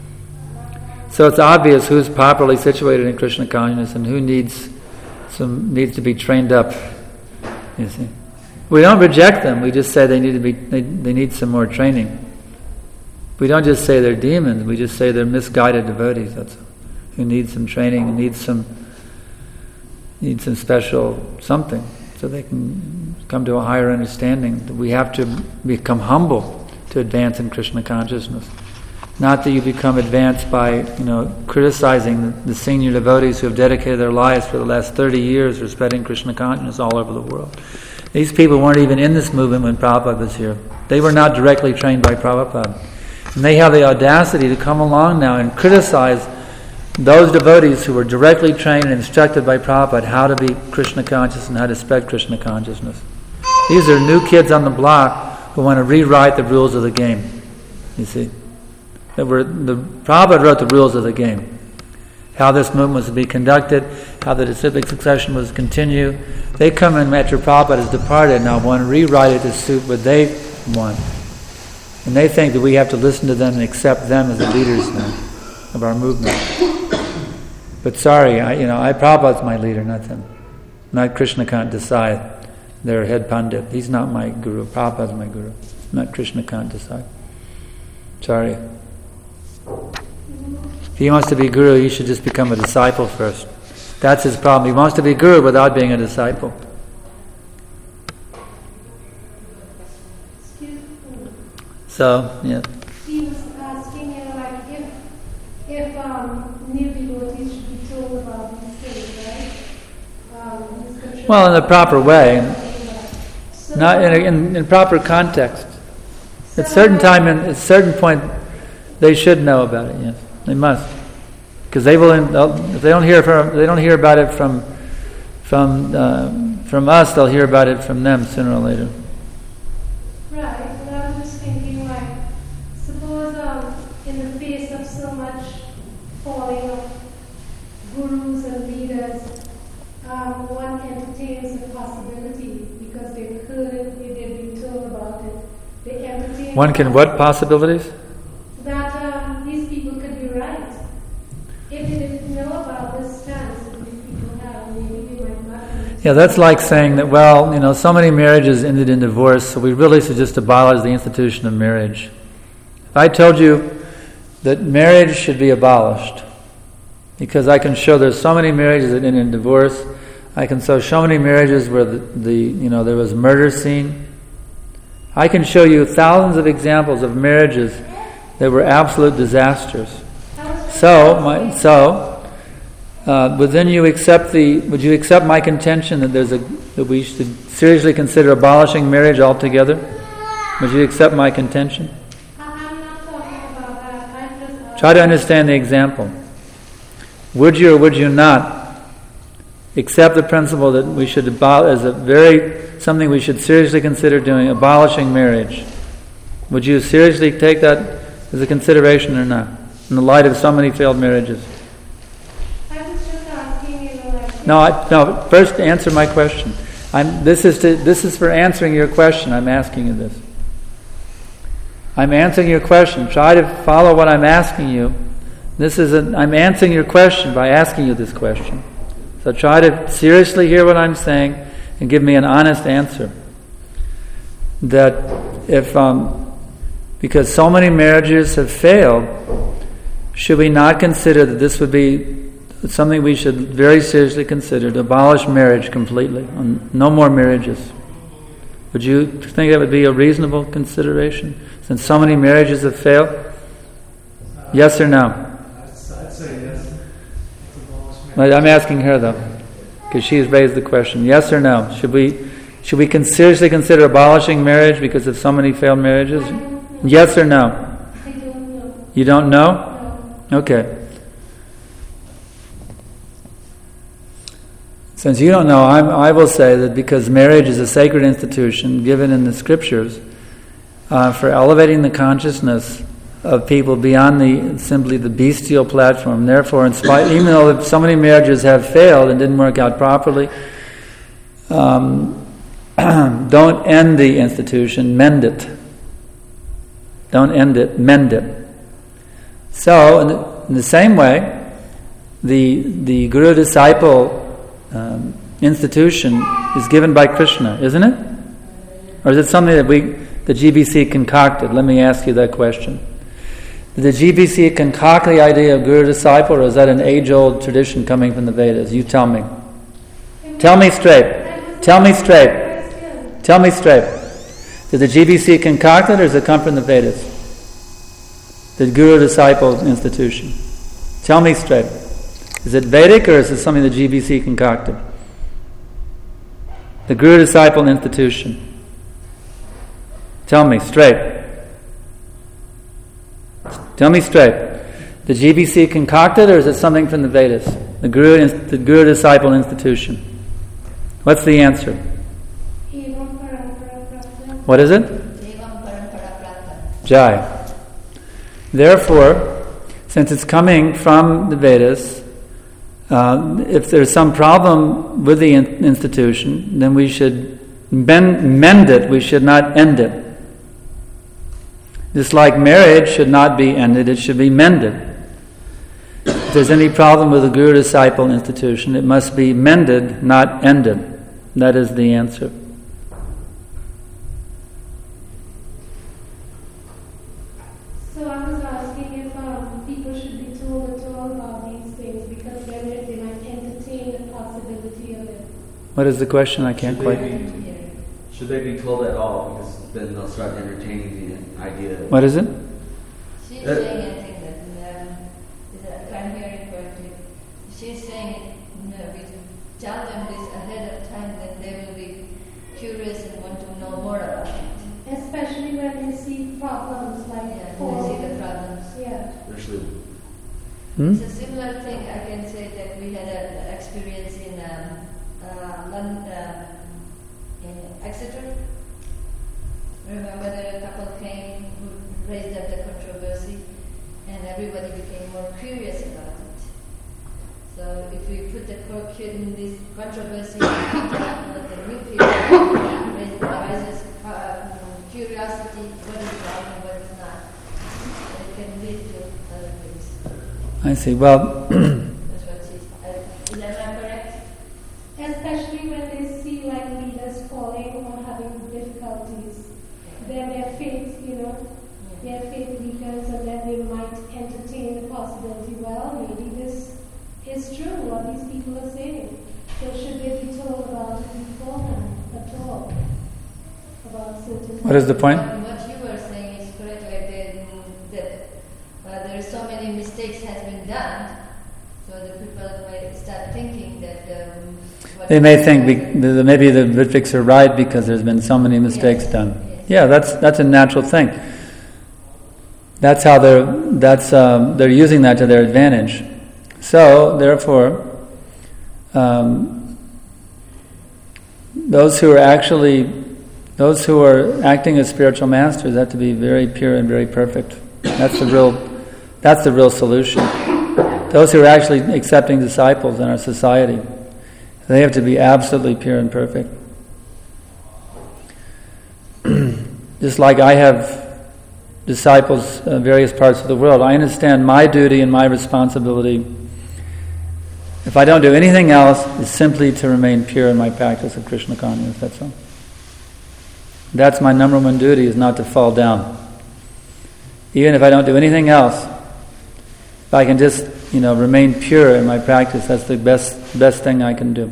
So it's obvious who's properly situated in Krishna consciousness and who needs some needs to be trained up. You see, we don't reject them. We just say they need to be they, they need some more training. We don't just say they're demons. We just say they're misguided devotees. That's who need some training and need some need some special something so they can come to a higher understanding that we have to become humble to advance in Krishna consciousness. Not that you become advanced by, you know, criticizing the, the senior devotees who have dedicated their lives for the last thirty years for spreading Krishna consciousness all over the world. These people weren't even in this movement when Prabhupada was here. They were not directly trained by Prabhupada. And they have the audacity to come along now and criticize those devotees who were directly trained and instructed by Prabhupada how to be Krishna conscious and how to spread Krishna consciousness. These are new kids on the block who want to rewrite the rules of the game. You see? That were, the Prabhupada wrote the rules of the game. How this movement was to be conducted, how the disciplic succession was to continue. They come in after Prabhupada has departed now want to rewrite it to suit what they want. And they think that we have to listen to them and accept them as the leaders now of our movement. But sorry, I, you know, I Prabhupada's my leader, not them. Not Krishnakant Desai, their head pandit. He's not my guru. Prabhupada's my guru, not Krishnakant Desai. Sorry. If he wants to be guru, he should just become a disciple first. That's his problem. He wants to be guru without being a disciple. So, yeah. He was asking, you know, like if, if um, new devotees should be told about these things, right? Um, this control- Well, in the proper way, So- not in, a, in in proper context. At certain time, and at a certain point, they should know about it. Yes, they must, because they will. If they don't hear from, they don't hear about it from from uh, from us. They'll hear about it from them sooner or later. Right, but I was just thinking, like, suppose um, in the face of so much falling of gurus and leaders, um, one entertains the possibility, because they've heard it, they've been told about it, they entertain... One can what possibilities? That um, these people could be right. If they didn't know about this stance that these people have, maybe they might not understand. Yeah, that's like saying that, well, you know, so many marriages ended in divorce, so we really should just abolish the institution of marriage. If I told you that marriage should be abolished, because I can show there's so many marriages that end in divorce, I can show so many marriages where the, the you know, there was murder scene. I can show you thousands of examples of marriages that were absolute disasters. So, my, so, uh, would then you accept the? Would you accept my contention that there's a that we should seriously consider abolishing marriage altogether? Would you accept my contention? I'm not talking about that. I'm just... Try to understand the example. Would you or would you not accept the principle that we should abolish as a very something we should seriously consider doing, abolishing marriage? Would you seriously take that as a consideration or not, in the light of so many failed marriages? No, I, no. First, answer my question. I'm, this is to, this is for answering your question. I'm asking you this. I'm answering your question. Try to follow what I'm asking you. This is a, I'm answering your question by asking you this question. So try to seriously hear what I'm saying and give me an honest answer. That if, um, because so many marriages have failed, should we not consider that this would be something we should very seriously consider, to abolish marriage completely? No more marriages. Would you think that would be a reasonable consideration, since so many marriages have failed? Yes or no? I'd say yes. I'm asking her though, because she's raised the question. Yes or no? Should we should we con- seriously consider abolishing marriage because of so many failed marriages? Yes or no? I don't know. You don't know? No. Okay. Since you don't know, I'm, I will say that because marriage is a sacred institution given in the scriptures uh, for elevating the consciousness of people beyond the simply the bestial platform. Therefore, in spite, even though so many marriages have failed and didn't work out properly, um, don't end the institution, mend it. Don't end it, mend it. So, in the, in the same way, the the guru-disciple Um, institution is given by Krishna, isn't it? Or is it something that we, the G B C concocted? Let me ask you that question. Did the G B C concoct the idea of guru-disciple, or is that an age-old tradition coming from the Vedas? You tell me. Tell me straight. Tell me straight. Tell me straight. Did the G B C concoct it, or does it come from the Vedas? The guru-disciple institution. Tell me straight. Is it Vedic, or is it something the G B C concocted? The Guru-Disciple institution. Tell me straight. Tell me straight. The G B C concocted, or is it something from the Vedas? The Guru, the Guru-Disciple institution. What's the answer? What is it? Jai. Therefore, since it's coming from the Vedas, Uh, if there's some problem with the in- institution, then we should ben- mend it, we should not end it. Just like marriage should not be ended, it should be mended. If there's any problem with the guru-disciple institution, it must be mended, not ended. That is the answer. So I was asking if um, people should be told at all about these things, because then they might entertain the possibility of it. What is the question? I can't Should quite... they be, should they be told at all? Because then they'll start entertaining the idea. What is it? She's Uh, saying, I think that, um, is that I can't hear it correctly. She's saying, you know, we should tell them this ahead of time, that they will be curious and want to know more about it. Especially when they see problems like Yeah, when they see the problems. Yeah. Especially, Hmm? It's a similar thing. I can say that we had an experience in um, uh, London, uh, in Exeter. Remember, that a couple came who raised up the controversy, and everybody became more curious about it. So, if we put the cork in this controversy, let the new people raise arises uh, curiosity, what is right and what is not. And it can lead to other things. I see. Well, That's what she's. Uh, is that correct? Especially when they see like leaders falling or having difficulties, then their faith, you know, their faith weakens, and then they might entertain the possibility, well, maybe this is true, what these people are saying. So should they be told about it beforehand at all? About certain what is the point? What you were saying is correct, like that, that uh, there are so many mistakes has been done, so the people might start thinking that. Um, what They may think we, that maybe the Ritviks are right because there's been so many mistakes Yes. done. Yes. Yeah, that's that's a natural thing. That's how they're that's um, they're using that to their advantage. So therefore, um, those who are actually those who are acting as spiritual masters have to be very pure and very perfect. That's the real that's the real solution. Those who are actually accepting disciples in our society. They have to be absolutely pure and perfect. Just like I have disciples in uh, various parts of the world, I understand my duty and my responsibility, if I don't do anything else, is simply to remain pure in my practice of Krishna consciousness, that's all. That's my number one duty, is not to fall down. Even if I don't do anything else, if I can just, you know, remain pure in my practice, that's the best best thing I can do.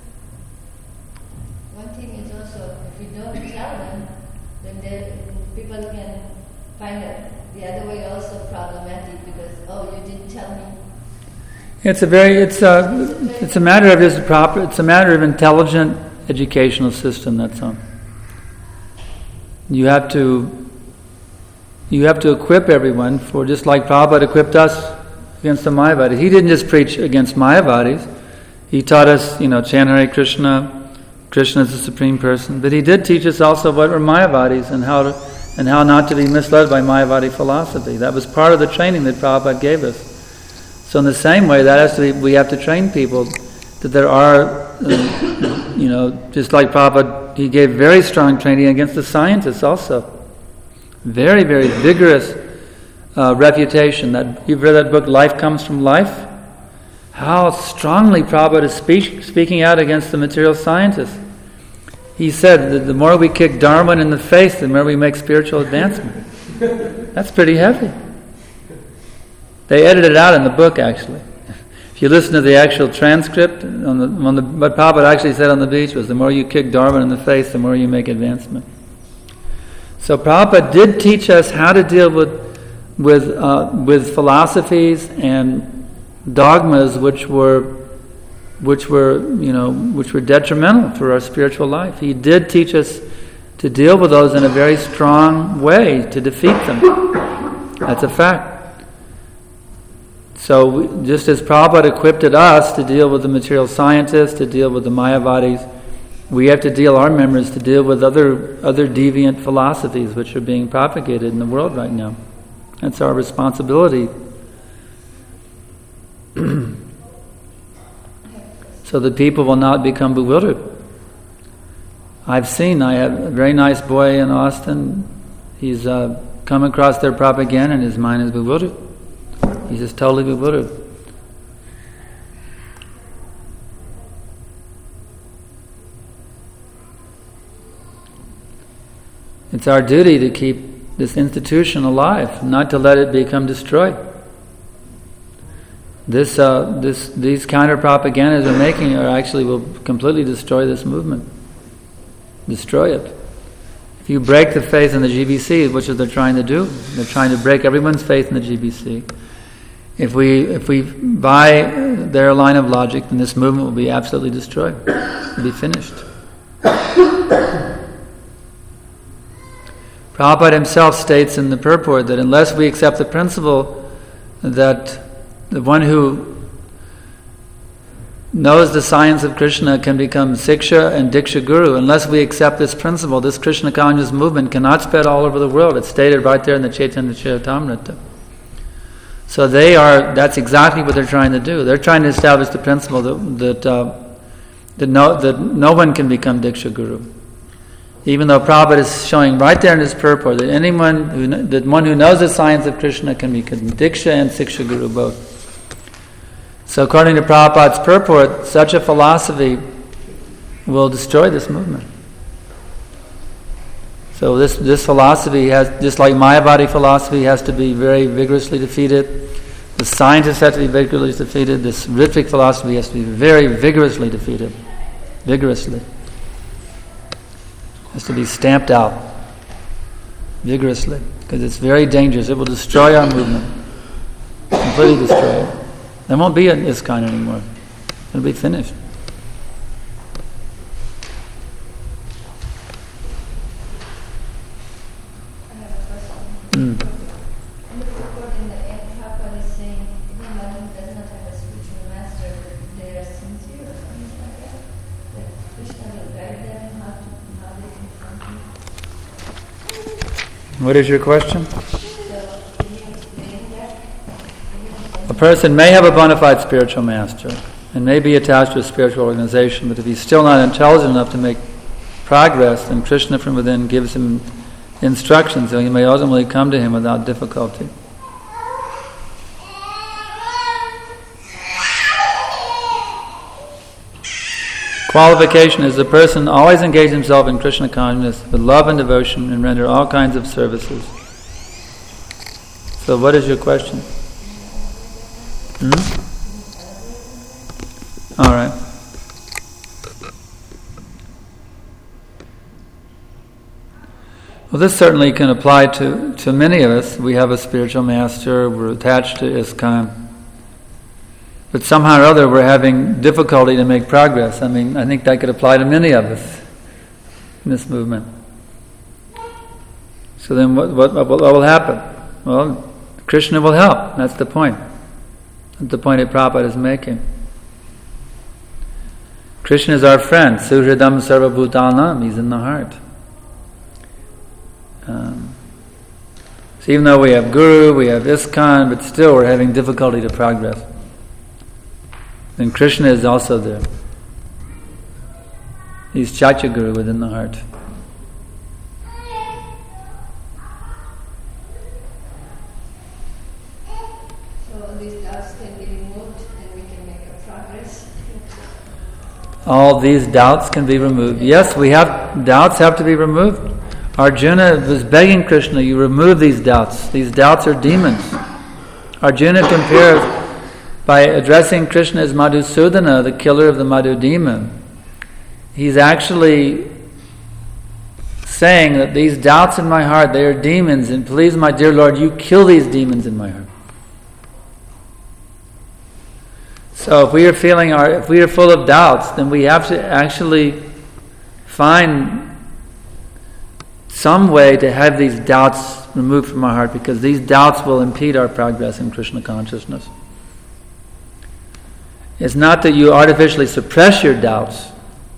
One thing is also, if you don't tell them, then they, people can find it the other way also problematic because, oh, you didn't tell me. It's a very, it's a, it's a matter of just proper, it's a matter of intelligent educational system, that's all. You have to, you have to equip everyone for, just like Prabhupada equipped us against the Mayavadis. He didn't just preach against Mayavadis. He taught us, you know, chant Hare Krishna, Krishna is the Supreme Person. But he did teach us also what were Mayavadis and how to, and how not to be misled by Mayavadi philosophy. That was part of the training that Prabhupada gave us. So in the same way, that has to be, we have to train people that there are, uh, you know, just like Prabhupada, he gave very strong training against the scientists also. Very, very vigorous uh, refutation. That you've read that book, Life Comes from Life? How strongly Prabhupada is speak, speaking out against the material scientists. He said that the more we kick Darwin in the face, the more we make spiritual advancement. That's pretty heavy. They edited it out in the book, actually. If you listen to the actual transcript, on the, on the, what Prabhupada actually said on the beach was, the more you kick Darwin in the face, the more you make advancement. So Prabhupada did teach us how to deal with with uh, with philosophies and dogmas which were which were you know which were detrimental for our spiritual life. He did teach us to deal with those in a very strong way, to defeat them. That's a fact. So we, just as Prabhupada equipped us to deal with the material scientists, to deal with the Mayavadis, we have to deal our members to deal with other other deviant philosophies which are being propagated in the world right now. That's our responsibility. So that people will not become bewildered. I've seen, I have a very nice boy in Austin. He's uh, come across their propaganda and his mind is bewildered. He's just totally bewildered. It's our duty to keep this institution alive, not to let it become destroyed. This, uh, this, these counter propagandas they're making are actually will completely destroy this movement. Destroy it. If you break the faith in the G B C, which is they're trying to do, they're trying to break everyone's faith in the G B C. If we if we buy their line of logic, then this movement will be absolutely destroyed. It'll be finished. Prabhupada himself states in the purport that unless we accept the principle that the one who knows the science of Krishna can become Siksha and Diksha Guru, unless we accept this principle, this Krishna consciousness movement cannot spread all over the world. It's stated right there in the Chaitanya Charitamrita. So they are, that's exactly what they're trying to do. They're trying to establish the principle that that, uh, that, no, that no one can become Diksha Guru. Even though Prabhupada is showing right there in his purport that anyone who, that one who knows the science of Krishna can become Diksha and Siksha Guru both. So according to Prabhupada's purport, such a philosophy will destroy this movement. So this this philosophy has, just like Mayavadi philosophy, has to be very vigorously defeated. The scientists have to be vigorously defeated. This Ritvik philosophy has to be very vigorously defeated. Vigorously. Has to be stamped out. Vigorously. Because it's very dangerous. It will destroy our movement. Completely destroy it. There won't be an ISKCON anymore. It'll be finished. I have a question. Mm. In the report in the end, Prabhupada is saying, even one who does not have a spiritual master, that they are sincere or something like that. That Krishna will guide them how to how they can come. What is your question? So can you explain that? A person may have a bona fide spiritual master, and may be attached to a spiritual organization, but if he's still not intelligent enough to make progress, then Krishna from within gives him instructions so he may ultimately come to him without difficulty. Qualification is the person always engage himself in Krishna consciousness with love and devotion and render all kinds of services. So what is your question? Hmm? All right. Well, this certainly can apply to, to many of us. We have a spiritual master, we're attached to ISKCON, but somehow or other we're having difficulty to make progress. I mean, I think that could apply to many of us in this movement. So then what, what, what will happen? Well, Krishna will help. That's the point. That's the point that Prabhupada is making. Krishna is our friend. Suhridam sarvabhutanam. He's in the heart. Um, so even though we have Guru, we have ISKCON, but still we're having difficulty to progress. Then Krishna is also there. He's Chatya Guru within the heart. All these doubts can be removed. Yes, we have doubts have to be removed. Arjuna was begging Krishna, you remove these doubts. These doubts are demons. Arjuna compares by addressing Krishna as Madhusudana, the killer of the Madhu demon. He's actually saying that these doubts in my heart, they are demons, and please, my dear Lord, you kill these demons in my heart. So if we are feeling our, if we are full of doubts, then we have to actually find some way to have these doubts removed from our heart, because these doubts will impede our progress in Krishna consciousness. It's not that you artificially suppress your doubts.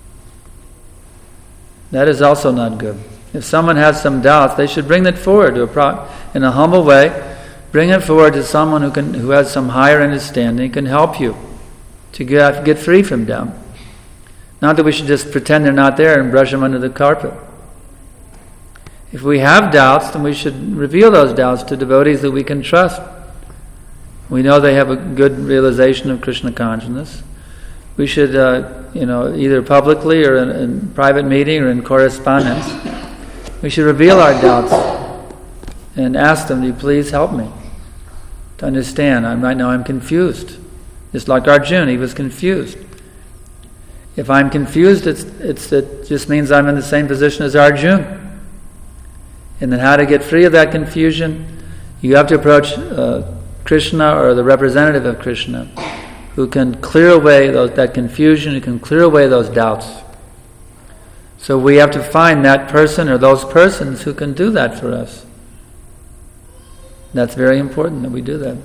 That is also not good. If someone has some doubts, they should bring that forward to a pro- in a humble way. Bring it forward to someone who can, who has some higher understanding, can help you to get, get free from doubt. Not that we should just pretend they're not there and brush them under the carpet. If we have doubts, then we should reveal those doubts to devotees that we can trust. We know they have a good realization of Krishna consciousness. We should, uh, you know, either publicly or in, in private meeting or in correspondence, we should reveal our doubts and ask them, do you please help me to understand? I'm, right now I'm confused. Just like Arjuna, he was confused. If I'm confused, it's, it's, it just means I'm in the same position as Arjuna. And then how to get free of that confusion? You have to approach uh, Krishna or the representative of Krishna who can clear away those, that confusion, who can clear away those doubts. So we have to find that person or those persons who can do that for us. That's very important that we do that.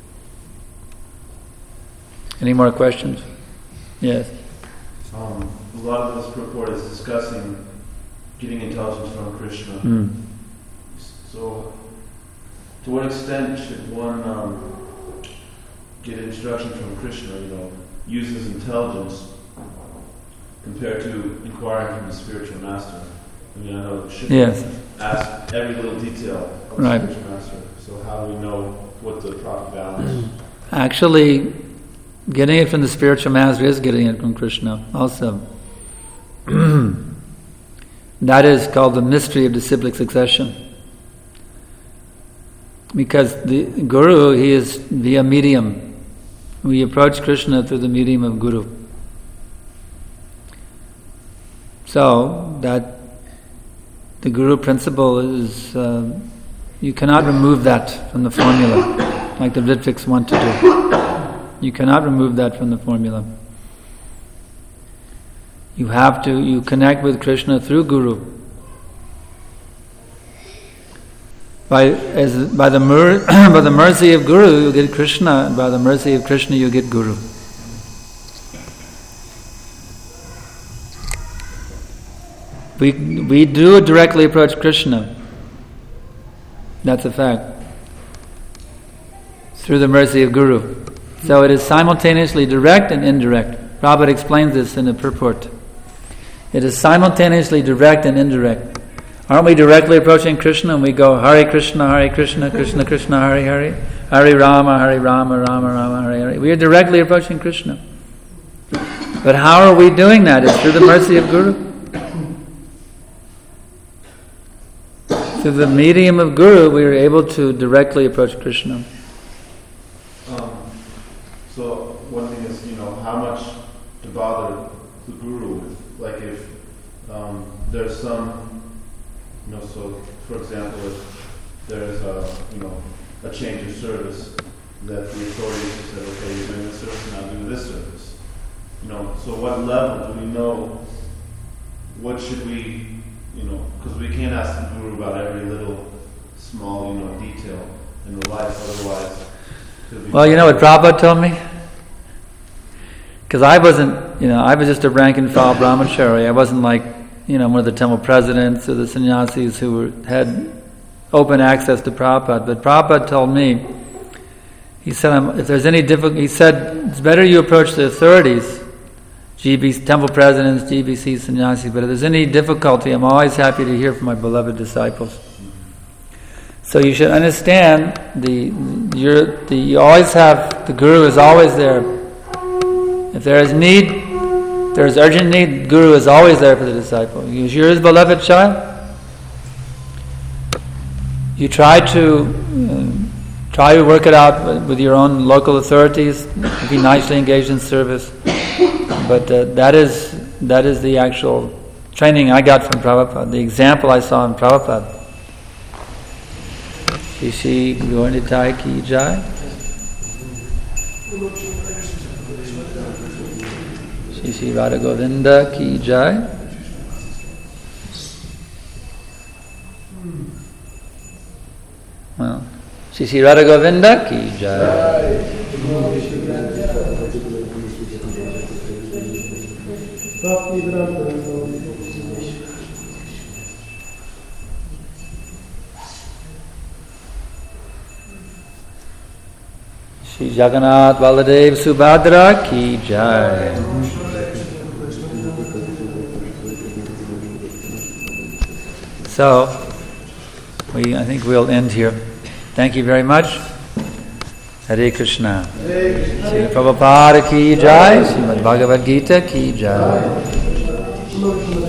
Any more questions? Yes. Um, a lot of this purport is discussing getting intelligence from Krishna. Mm. So, to what extent should one um, get instruction from Krishna, you know, use his intelligence compared to inquiring from the spiritual master? I mean, I know should yes. ask every little detail of right. the spiritual master. So how do we know what the proper balance is? Actually, getting it from the spiritual master is getting it from Krishna also. That is called the mystery of disciplic succession. Because the Guru, he is via medium. We approach Krishna through the medium of Guru. So, that the Guru principle is, uh, you cannot remove that from the formula, like the Ritviks want to do. You cannot remove that from the formula. You have to, you connect with Krishna through Guru. By, as, by, the mer- by the mercy of Guru, you get Krishna, and by the mercy of Krishna, you get Guru. We, we do directly approach Krishna. That's a fact. Through the mercy of Guru. So it is simultaneously direct and indirect. Prabhupada explains this in the purport. It is simultaneously direct and indirect. Aren't we directly approaching Krishna and we go Hare Krishna, Hare Krishna, Krishna Krishna, Hare Hare, Hare Rama, Hare Rama, Rama Rama, Hare Hare. We are directly approaching Krishna. But how are we doing that? It's through the mercy of Guru. Through the medium of Guru, we are able to directly approach Krishna. Um, so one thing is, you know, how much to bother the Guru with. Like if um, there's some, you know, so for example, if there's a, you know, a change of service that the authorities have said, okay, you're doing this service, now do this service. You know, so what level do we know? What should we, you know, because we can't ask the Guru about every little small, you know, detail in the life, otherwise. Well, you know what Prabhupada told me? Because I wasn't, you know, I was just a rank and file brahmachari. I wasn't like, you know, one of the temple presidents or the sannyasis who were, had open access to Prabhupada. But Prabhupada told me, he said, um, if there's any difficulty, he said, it's better you approach the authorities, G B C, temple presidents, G B C, sannyasis, but if there's any difficulty, I'm always happy to hear from my beloved disciples. So you should understand, the, you're, the you always have, the Guru is always there. If there is need, if there is urgent need, Guru is always there for the disciple. You're his beloved child. You try to uh, try to work it out with your own local authorities. Be nicely engaged in service, but uh, that is that is the actual training I got from Prabhupada. The example I saw in Prabhupada. Shri Shri Gaur Nitai Ki Jai. Shri Shri Radha Govinda Ki Jai. Well, Shri Shri Radha Govinda Ki Jai. Shri Jagannath Baladev Subhadra Ki Jai. So, we I think we'll end here. Thank you very much. Hare Krishna. Srila Prabhupada Ki Jai. Srimad Bhagavad Gita Ki Jai.